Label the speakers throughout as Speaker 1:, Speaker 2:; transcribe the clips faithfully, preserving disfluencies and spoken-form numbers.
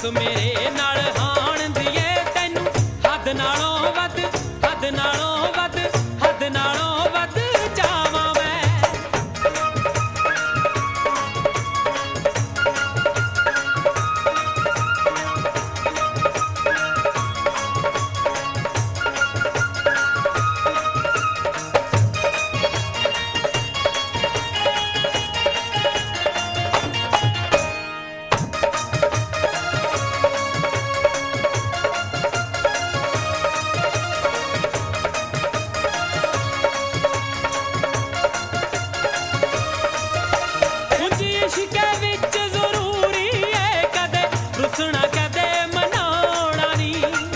Speaker 1: मेरे नाल हाण दिए तैनू हद नालों वध हद नालों वध हद नालों वध जावां मैं। इश्के विच जरूरी है कदे रुसना कदे मनाउणा नी,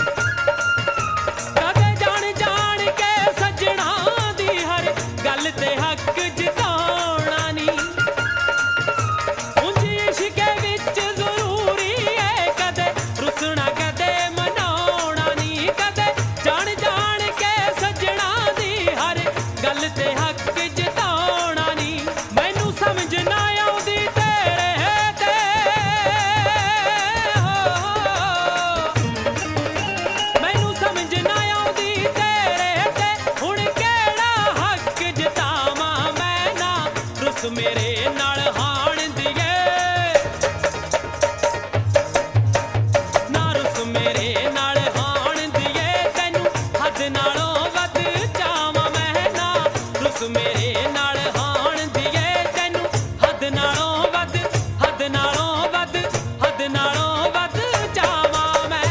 Speaker 1: कदे जान जान के सजना दी हर गल ते हक जताउणा नी। उंज इश्के विच जरूरी है कदे रुसना कदे मनाउणा नी, कदे जान जान के सजना दी हर गल ते हक जताउणा नी। मैनू समझ ना मेरे नाल हाण दिए ना रुस मेरे नाल हाण दिए तैनू हद नालों वध जावां मैं ना रुस मेरे नाल हाण दिए तैनू हद नालों वध हद नालों वध हद नालों वध जावां मैं।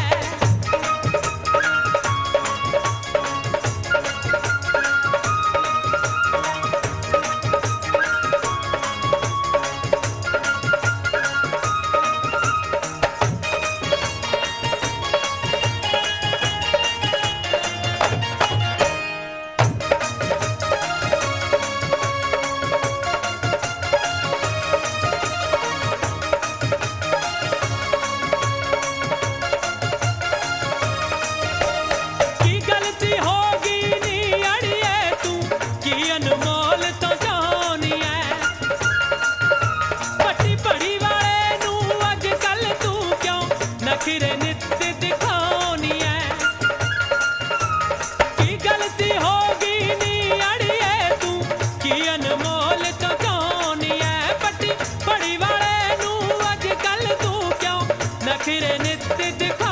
Speaker 1: नखरे नित दिखानी है की गलती होगी नी अड़िए तू की अनमोल तो जानी है। पट्टी पड़ी वाले नू अज कल तू क्यों नखरे नित दिखा